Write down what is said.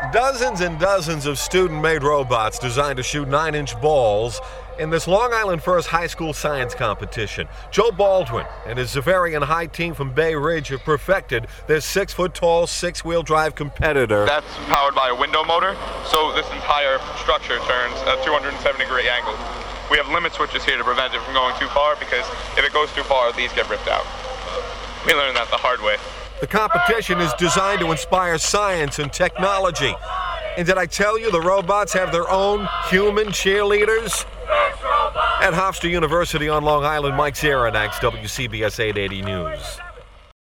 Dozens and dozens of student-made robots designed to shoot 9-inch balls in this Long Island First High School science competition. Joe Baldwin and his Zavarian High team from Bay Ridge have perfected this 6-foot-tall, 6-wheel drive competitor. That's powered by a window motor, so this entire structure turns at 270-degree angles. We have limit switches here to prevent it from going too far, because if it goes too far, these get ripped out. We learned that the hard way. The competition is designed to inspire science and technology. And did I tell you the robots have their own human cheerleaders? At Hofstra University on Long Island, Mike Zaranax, WCBS 880 News.